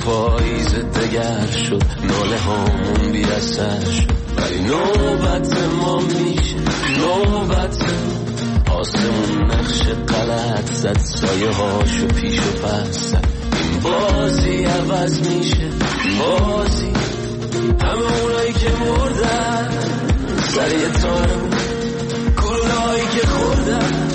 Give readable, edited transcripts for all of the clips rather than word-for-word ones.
پاییز دگر شد، ناله هامون بی اثر شد، ولی نوبت ما میشه، نوبت آسمون نقش غلط زد، سایه هاشو پیش و پس زد. این بازی عوض میشه، بازی همه اونایی که مردن سر یه تارمون، گلوله‌هایی که خوردن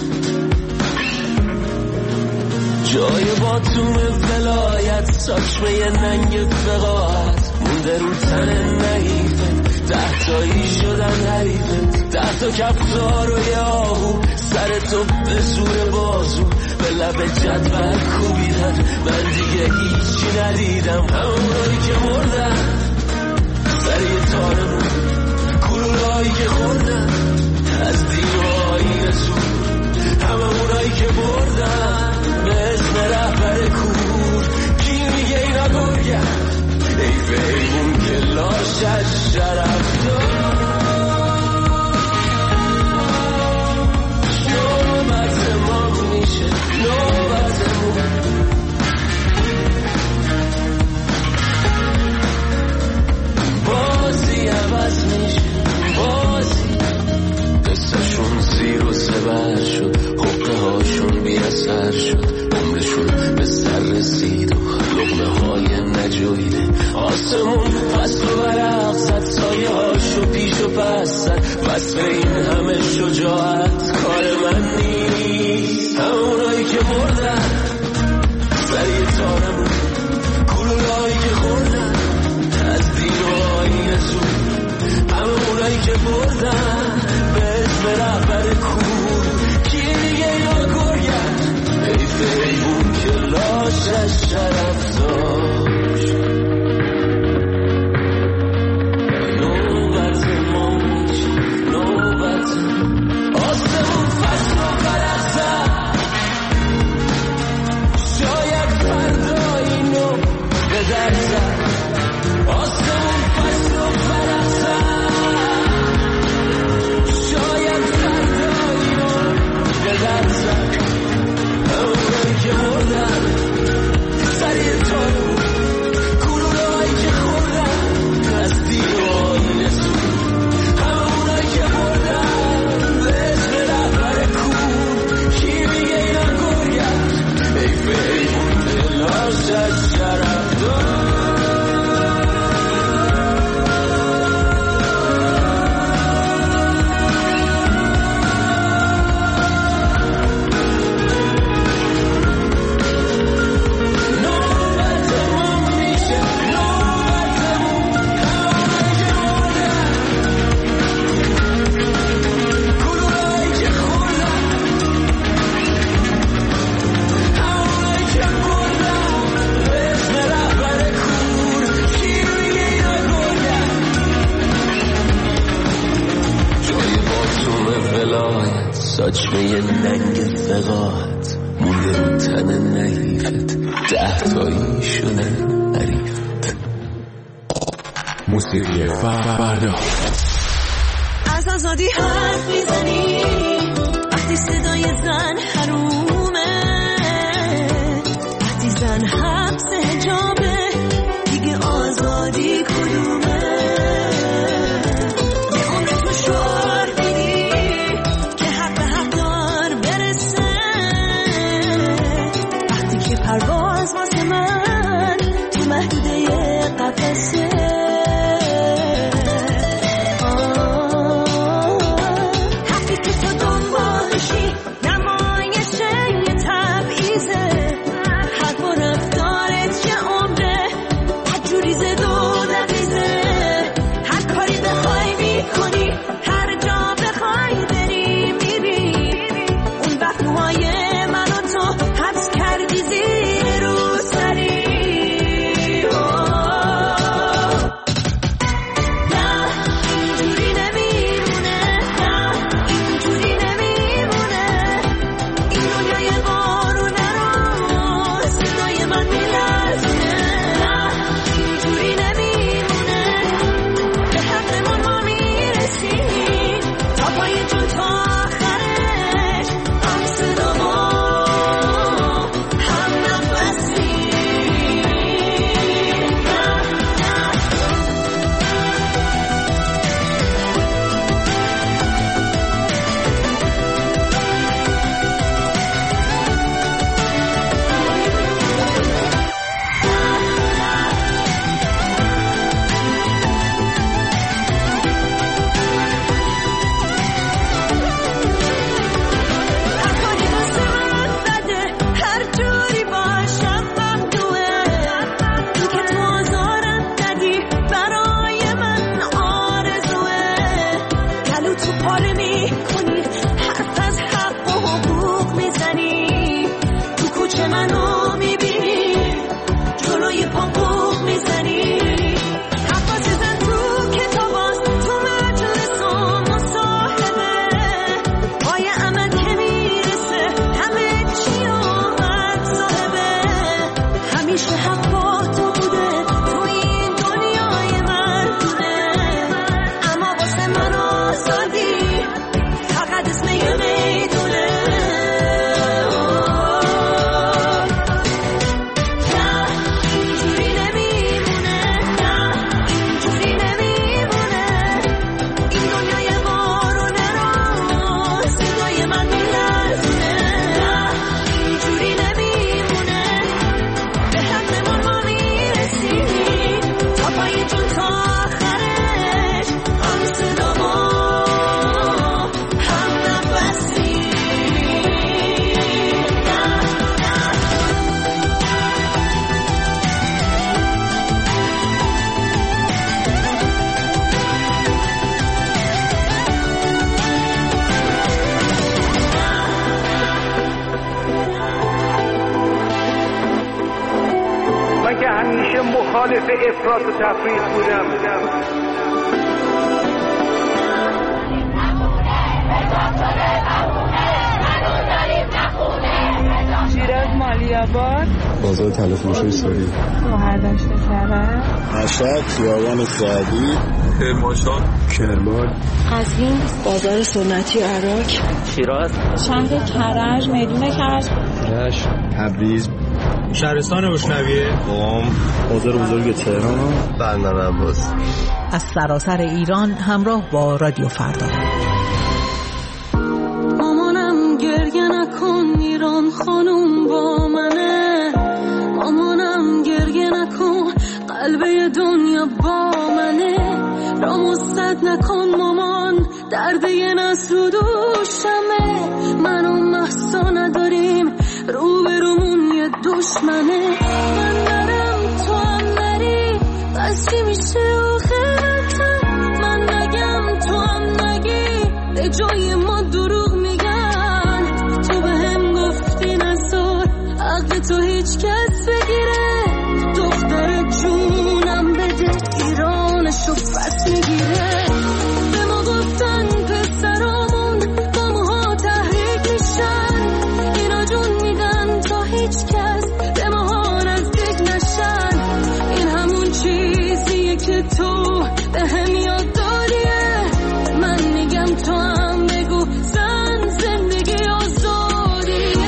جای باتوم ولایت، ساچمه ننگ فقاعت مونده رو تن نحیفت، 10 تایی شدن حریفت، 10 تا کفتار و یه آهو سر تو به زور بازو به لب جدول کوبیدن. من دیگه هیچی ندیدم، همونایی که مردن سر یه تارمون، گلوله‌هایی که خوردن از دین و آیین زور، همه اونایی که بردن به اسم رهبر کور. کی میگه اینا گرگن؟ حیف حیوون که لاشش شرف دار. نوبت ما میشه، نوبتمون بازی عوض میشه، بازی قصهشون زیر و زبر شد، حقه هاشون بی اثر شد، عمرشون به سر رسید و لقمه های نجویده. آسمون فصل و برق زد، سایه هاشو پیش و پس زد، وصف این همه شجاعت کار من نیست. همه اونایی که مردن سر یه تارمون، گلوله‌هایی که خوردن از دین و آیین زور، همه اونایی که بردن به اسم رهبر کور. کی میگه اینا گرگن؟ حیف حیوون که لاشش شرف داشت. نوبت ما میشه، نوبت آسمون فصل و برق زد، شاید فردا اینو به در زد. آسمون فصل و برق زد، شاید فردا اینو به در زد. همونایی که مردن سر یه تارمون، گلوله‌هایی که خوردن از دین و آیین زور، همونایی که مردن به اسم رهبر کور. کی میگه اینا گرگن؟ حیف حیوون که لاشش شرف دار. ساچمه ننگ فقاعت مونده رو تن نحیفت، 10 تایی شدن حریفت. موسیقی فردا. از آزادی حرف میزنی وقتی صدای زن حرومه، وقتی زن حبس حجابه دیگه آزادی کدومه؟ به عمر تو شعار دیدی که حق به حق دار برسه، وقتی که پرواز واسه من تو محدوده قفسه. حقی که تو دنبالشی نمایشه آزادی فقط اسم یه میدونه مخالف افراط و تفریط بودم. شیراز مالیاباد، بازار تلفروشی سوری، مهردشت کرج، مشهد، خیابان سعدی، کرمانشاه، کرمان، قزوین، بازار سنتی عراق، شیراز، شهر کرج، میدون کرج، رشت، تبریز، شهرستان روشنویه، قم، بازار بزرگ تهران، بندر عباس. از سراسر ایران همراه با رادیو فردا. مامانم گریه نکن ایران خانوم با منه، مامانم گریه نکن قلب دنیا با منه، را مستد نکن مامان درد یه نسل و دوشمه، من و محسا نداریم روبرومون یه دشمنه، من نرم تو هم نری بس چی میشه آخرتم، من نگم تو هم نگی به جای ما دروغ میگن، تو به هم گفتی نزار عقل تو هیچ کس بگیره، دختر جونم بده ایرانشو پس میگیره، به ما گفتن پسرامون با موها تحریک میشن، اینا جون میدن تا هیچ کس به ما نزدیک نشن، این همون چیزیه که تو به هم یاد دادیه، من میگم تو هم بگو زن زندگی آزادیه.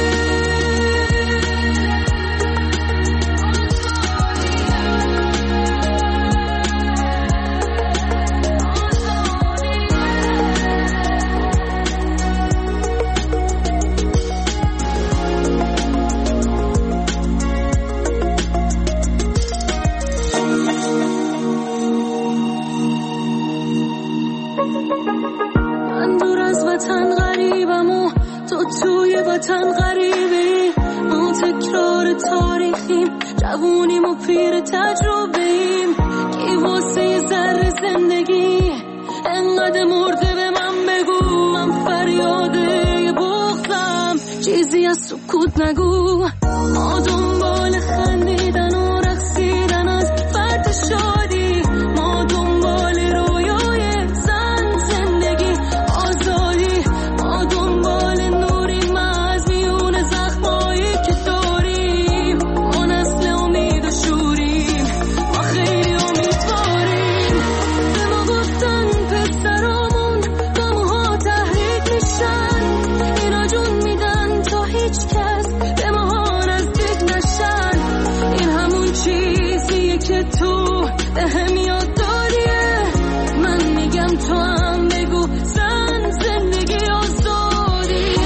من دور از وطن غریبم و تو توی وطن غریبی، ما تکرار تاریخیم جوونیم و پیر تجربه‌ایم، کی واسه یه ذره زندگی انقدر مرده به من بگو، من فریاده بغضم چیزی از سکوت نگو، ما دنبال خندیدن و رقصیدن از فرد شادی، ما دنبال رویای زن زندگی آزادی، ما دنبال نوریم از میون زخمایی که داریم، ما نسل امید و شوریم، ما خیلی امیدواریم، به ما گفتن پسرامون با موها تحریک میشن، اینا جون میدن تا هیچ کس به ما نزدیک نشن، این همون چیزیه که تو به هم یاد دادیه، من میگم تو هم بگو زن زندگی آزادیه.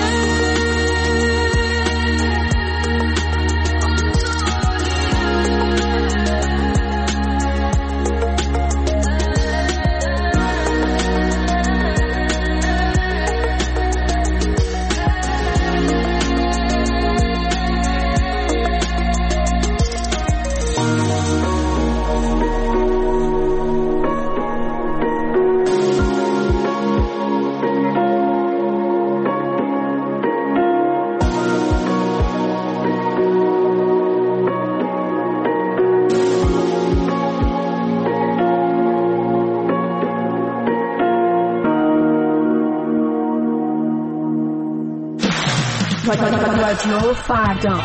رادیو فردا.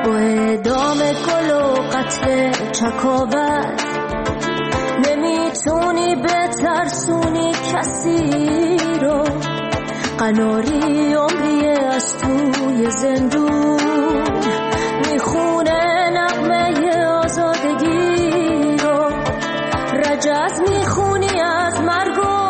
با اعدام گل و قتل چکاوت نمیتونی بترسونی کسی رو. قناری عمریه از توی زندون میخونه نغمه آزادگی رو. رجز میخونی از مرگ و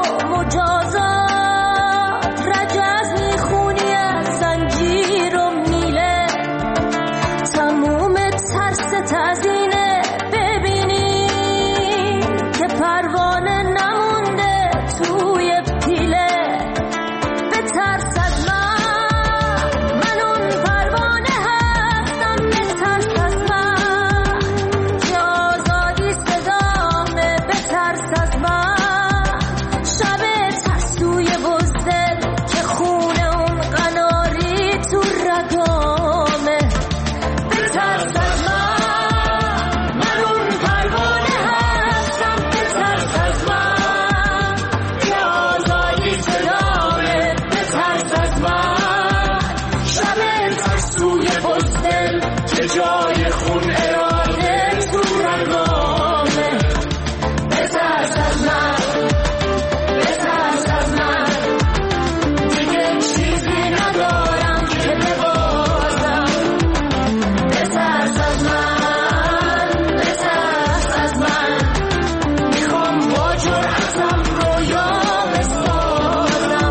مجازات، رجز میخونی از زنجیر و میله. تموم ترست از اینه ببینی که پروانه نمونده توی پیله. بترس از من اون پروانه هستم. بترس از من که آزادی صدامه. بترس از من شب ترسوی بزدل که خونه اون قناری تو رگامه. بترس از من اون پروانه هستم. بترس از من که آزادی صدامه. بترس از من شب ترسوی بزدل که جای خون اراده تو رگامه. بترس از من، بترس از من، دیگه چیزی ندارم که ببازم. بترس از من، بترس از من، میخوام با جرأتم رویا بسازم.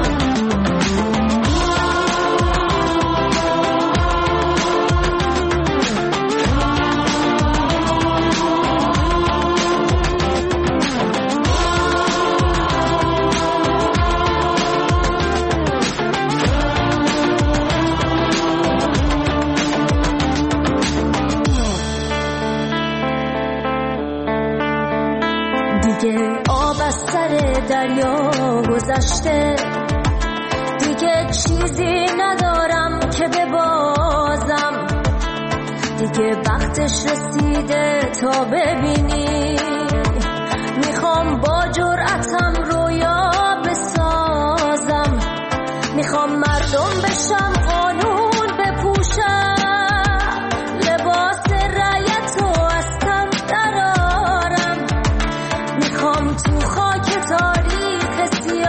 دیگه آب از سر دریا گذشته، دیگه چیزی ندارم که ببازم. دیگه وقتش رسیده تا ببینی میخوام با جرأتم رویا بسازم. میخوام مردم بشم، قانون بپوشم، لباس رعیتو از تن درارم. میخوام تو خاک تاریخ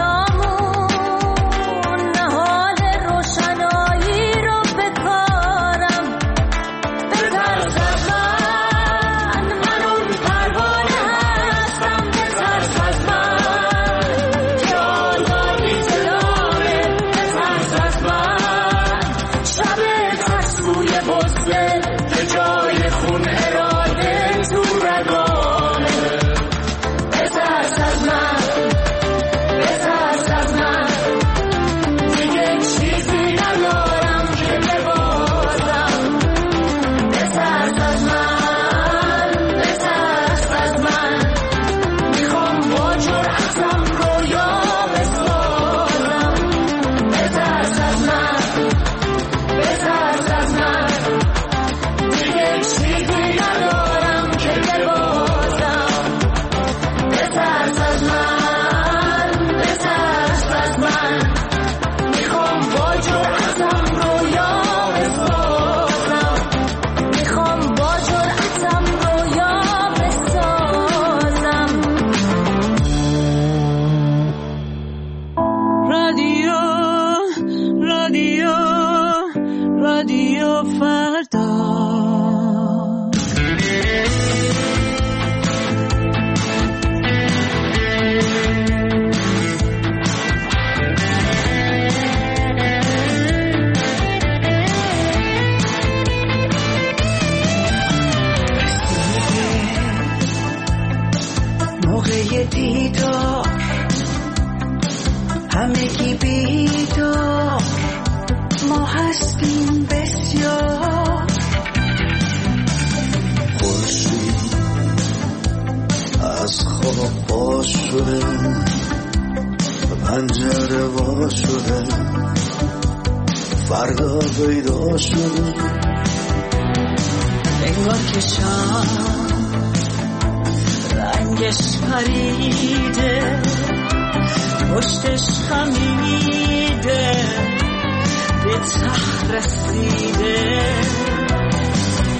سیامون نهال روشنایی رو بکارم. بترس از من اون پروانه هستم. بترس از من که آزادی صدامه. بترس از من شب ترسوی بزدل که جای خون اراده تو رگامه. بترس از من، بترس از من، دیگه چیزی ندارم که ببازم. بترس از من، بترس از من، میخوام با جرأتم رویا بسازم. بترس از من، بترس از من، دیگه چیزی ندارم که ببازم. بترس از من، بترس از من، میخوام با جرأتم رویا بسازم. میخوام با جرأتم رویا بسازم. رادیو رادیو رادیو فردا. موقع دیدار همگی بیدار، ما هستیم بسیار. خورشید از خواب باز شده، پنجره وا شده، فردا پیدا شده. انگار که شام رنگش پریده، پشتش خمیده، به ته رسیده.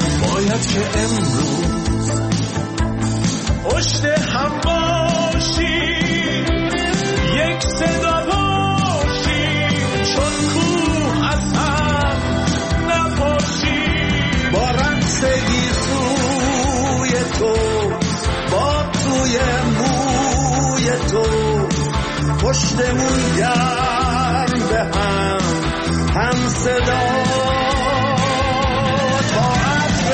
که امروز پشت هم باشیم، یک صدا باشیم، چون کوه از هم نپاشیم. با رقص گیسوی تو، با توی موی تو، پشتمون گرم به هم صدا. تا عطر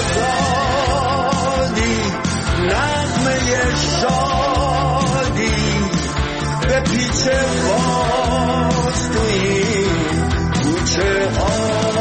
آزادی، نغمه شادی، به پیچ باز تو این کوچه ها.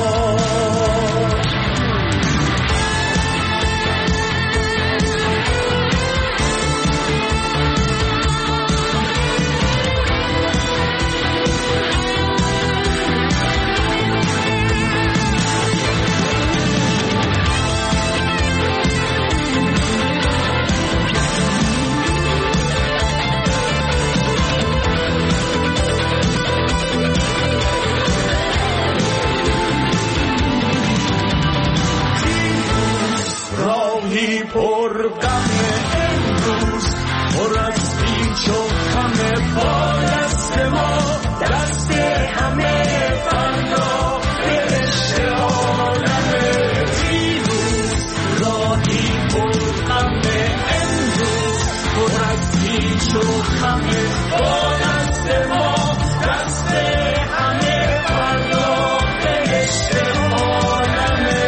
پر غم امروز، پر از پیچ و خم، با دست ما دست همه فردا بهشت عالمه. دیروز راهی پر غم امروز، پر از پیچ و خم، با دست ما دست همه فردا بهشت عالمه.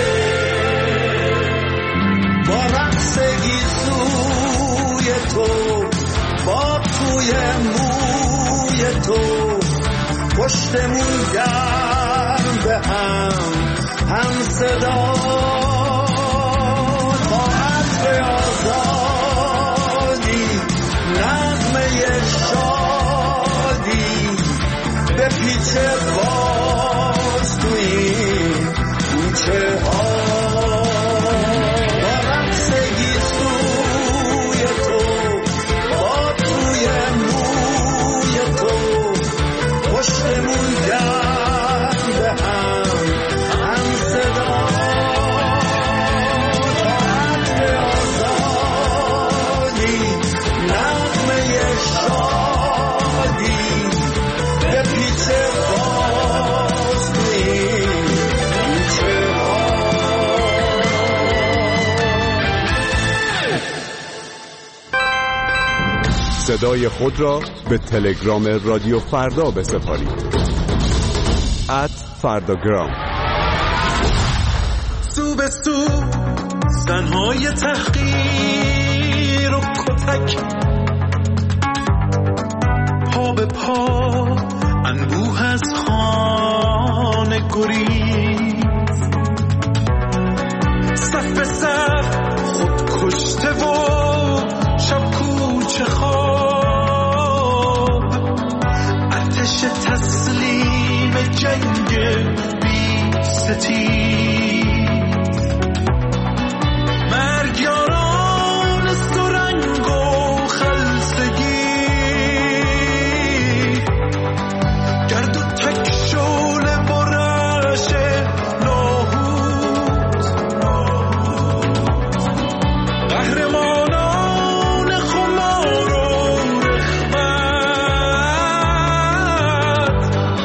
با توی موی تو، پشتمون گرم به هم صدا. با عطر آزادی، نغمه شادی، به پیچ باز تو این کوچه ها. صدای خود را به تلگرام رادیو فردا بسپارید. @فرداگرام. سو به سو زنهای تحقیر و کتک، پا به پا انبوه از خانه گریز، صف به صف خود کشته و شب کوچه خواب، آتش تسلیم جنگ بی ستیز، مرگیاران سرنگ و خلسگی، گرد و تک شعله برش لاهوت، قهرمانان خمار و رخوت،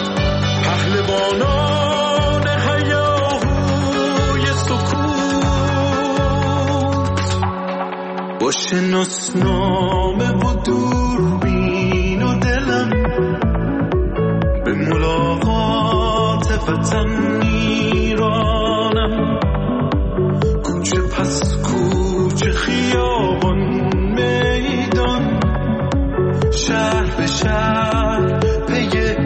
پهلوانان هیاهوی سکوت، با شناسنامه و دوربین و دلم به ملاقات وطن میرانم، کوچه پس کوچه، خیابان میدان، شهر به شهر پی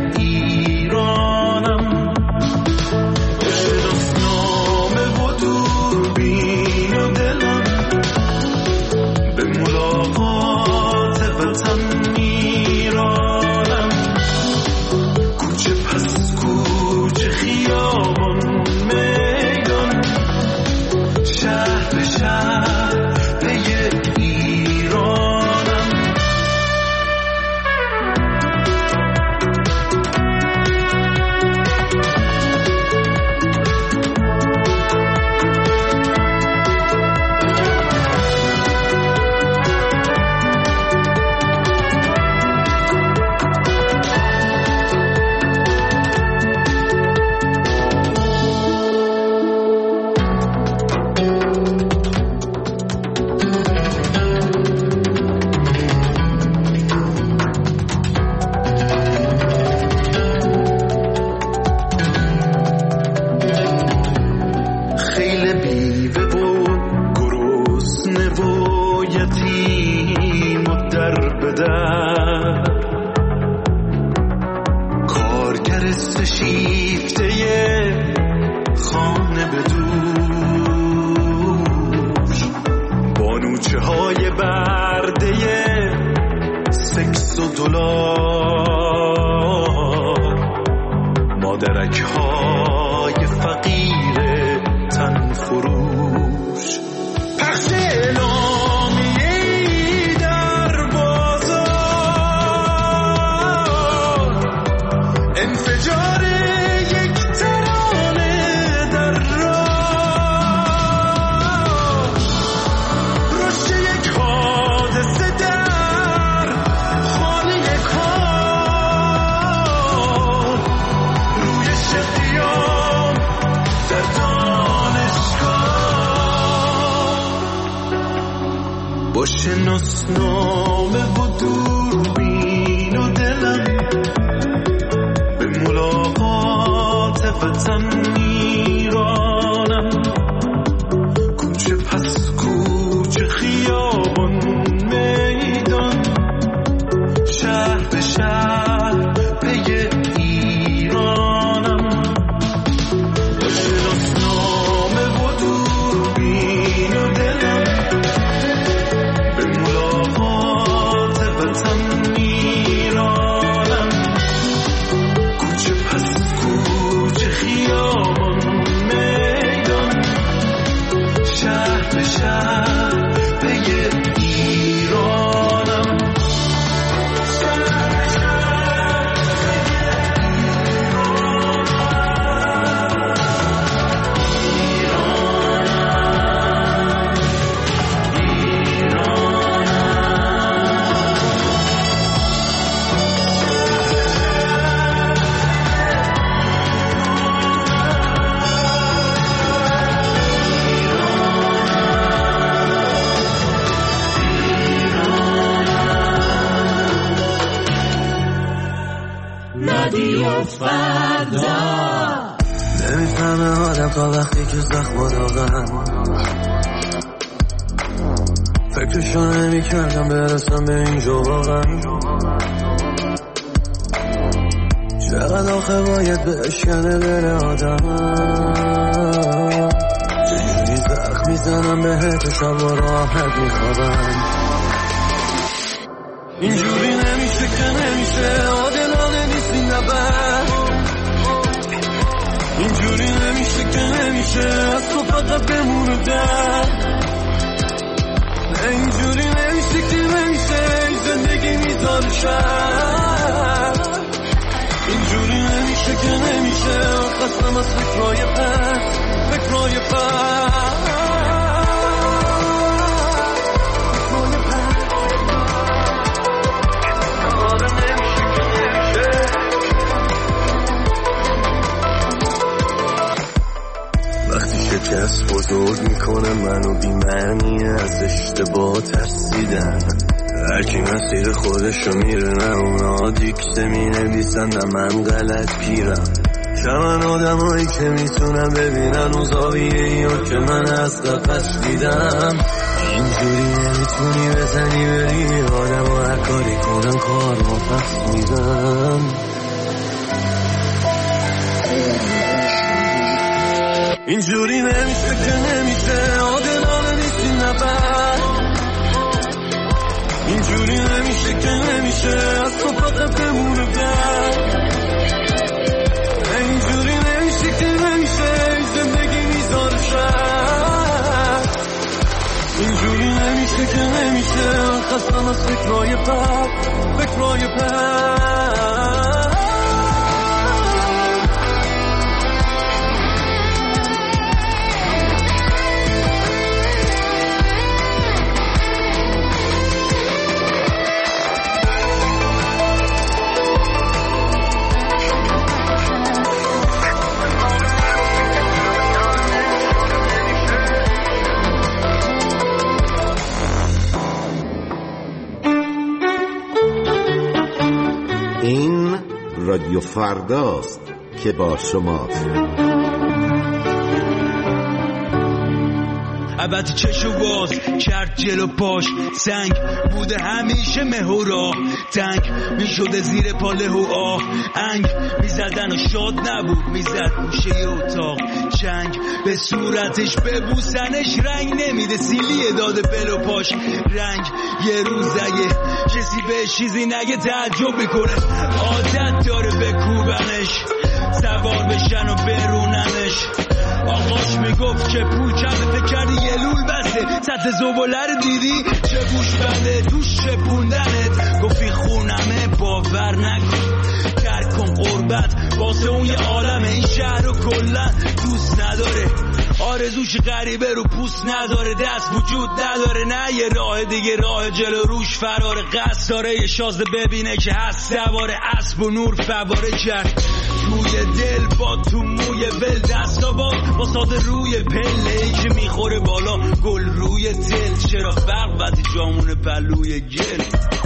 ایرانم، با شناسنامه و دوربین و دلم به ملاقات وطن میرانم. به در، کارگر سشیفته خانه به دوش، بانوچه های برده سکس و دلار، مادرک های فقیر تن فروش، پخش اعلامیه‌ای در بازار، انفجار یک ترانه در راه، رشد یک حادثه در خانه کار، روی شقیان در دانشگاه، با شناسنامه و دوربین و دلم به ملاقات وطن میرانم، کوچه پس کوچه، خیابان میدان، شهر به شهر پی ایرانم، با شناسنامه و دوربین و دلم به ملاقات وطن میرانم، کوچه پس کوچه، خیابان میدان، شهر به شهر پی ایرانم، شهر به شهر رادیو فردا. نمیفهمه آدم تا وقتی که زخم داغم، فکرشو نمی کردم برسم به اینجا واقعا، چقدر آخه باید بشکنه دل آدم، چجوری زخم میزنم بهت و شب و راحت میخوابم، اینجوری نمیشه که نمیشه، عادلانه نیست این نبرد، اینجوری نمیشه که نمیشه، از تو فقط بمونه در، اینجوری نمیشه که نمیشه، زندگی میذاره شر، اینجوری نمیشه که نمیشه، خستم از فکرهای پس، فکرهای پس. شکست بزرگ میکنه منو، بی‌معنی از اشتباه ترسیدن، هرکی مسیر خودشو میره، نه اونا دیکته مینویسن نه من غلط پیرم، کمن آدمایی که میتونن ببینن اون زاویه‌ایو که من از قفس دیدم، اینجوری نمیتونی بزنی بری آدم و هر کاری کنن کار ما پس میدم، اینجوری نمیشه که نمیشه، عادلانه نیست این نبرد، اینجوری نمیشه که نمیشه، از تو فقط بمونه در، اینجوری نمیشه که نمیشه، زندگی میذاره شر، اینجوری نمیشه که نمیشه، خستم از فکرهای بد، فکرهای بد. این رادیو فرداست که با شماست. البته چشو باز کرد جلو پاش سنگ بوده همیشه مهورا تنگ میشده زیر پاله و آه انگ میزدن و شاد نبود میزد گوشه اتاق چنگ به صورتش ببوسنش رنگ نمیده سیلیه داده بلو پاش رنگ یه روز اگه کسی به چیزی نگه تعجب میکنه عادت داره بکوبنش سوار بشن و بروننش آقاش میگفت که پول کمه فکر کردی یه لول بسته سطح زباله رو دیدی چه گوش بنده توش چپوندنت گفتی خونمه باور نکن ترک کن قربت واسه اون یه عالمه این شهر رو کلن دوست نداره آرزوش غریبه رو پوست نداره دست وجود نداره نه یه راه دیگه راه جلو روش فرار قصد داره یه شازده ببینه که هست سواره اسب و نور فواره کرد توی دل با تو موی ول دستا با ساده روی پله که میخوره بالا گل روی دل چرا فرق وقتی جامون پلوی گل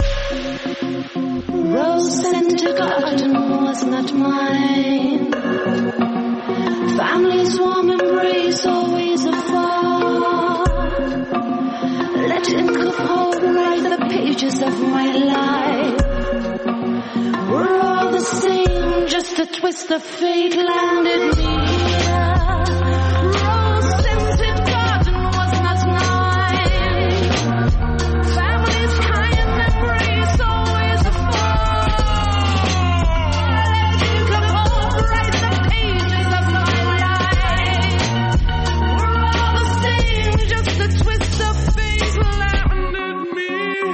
Rose scented garden was not mine. Family's warm embrace always afar. Let ink of hope write the pages of my life. We're all the same, just a twist of fate landed me here. Rose scented garden was not mine. Family's kind embrace always afar. Let ink of hope write the pages of my life. We're all the same, just a twist of fate landed me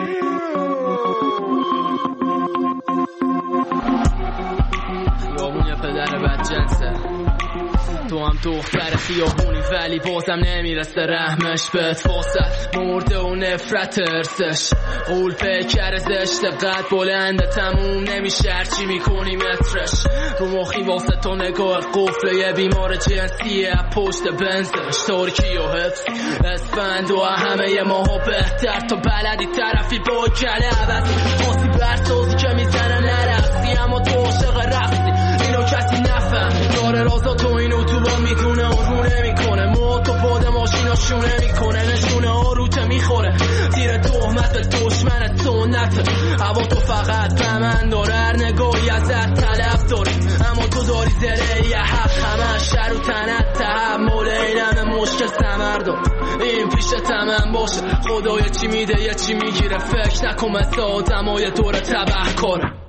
خیابون یه پدر بدجنسه تو هم دختر خیابونی ولی بازم نمیرسه رحمش بهت واسه مرده و نفرت ارسش قول پیکر زشت قد بلنده تموم نمیشه هرچی میکنی مترش رو مخی واسه تو نگاه قفل یه بیمار جنسیه پشت بنزش ترکی و حفظ اسفند و همه ماها بهتر تو بلدی طرفی با کله عوضی خاصی برسازی که میزنه نرفتی اما تو عاشق رفتی اینو کسی نفهم داره رازا تو اینو تو با میدونه و نمیکنه ما تو باد ماشینا شونه میکنه نشونه ها روته میخوره زیر تهمت دشمن سنته هوا تو فقط بمن داره هر نگاهی ازت طلب داره اما تو داری زره یه حق همه شر و تنت تحمل اینم مشکل سمر دار این پیش تمام باشه خدای چی میده یه چی میگیره فکر نکن مثل آدم های دور تبه کاره